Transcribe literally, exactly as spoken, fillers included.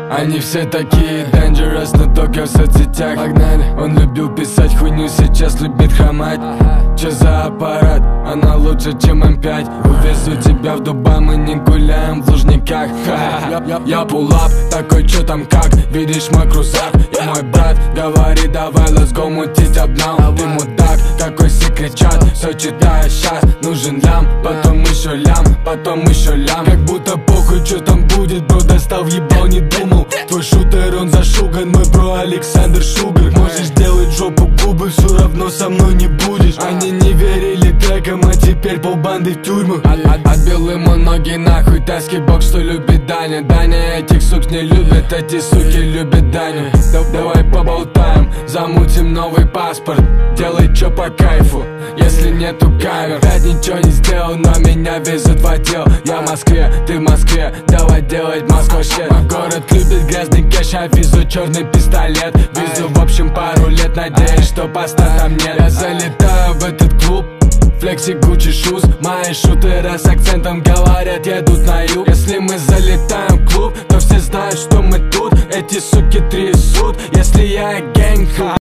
Они все такие dangerous, но только в соцсетях. Погнали. Он любил писать хуйню, сейчас любит хамать. Чё за аппарат? Она лучше, чем эм пять. Увезу тебя в Дубай, мы не гуляем в Лужниках. Я пулап, такой чё там как? Видишь мой крузак? И мой брат говорит, давай let's go мутить обнал. Ты мудак, какой все кричат, все читаю щас. Нужен лям, потом еще лям, потом еще лям. Как будто похуй, чё там будет, бро, достал, въебал, не думал. Твой шутер, он зашуган, мой бро Александр Шугар. Можешь делать жопу губы, все равно со мной не будешь. Они не верили трекам, а теперь полбанды в тюрьмах. Отбил ему ноги нахуй, таски бог, что любит Даня. Даня этих сук не любит, эти суки любят Даню. Давай поболтаем, замутим новый паспорт. Делай чё по кайфу, если нету камер. Опять ничего не сделал, но меня везут в отдел. Я в Москве, ты в Москве, давай делать Москва щет. Город любит грязный кэш, а визу черный пистолет. Визу в общем пару лет, надеюсь, что поста там нет. Я залетаю в этот клуб, флекси, Гуччи, шуз. Мои шутеры с акцентом говорят, едут на юг. Если мы залетаем в клуб, то все знают, что мы тут. Эти суки трясут, если я гэнг.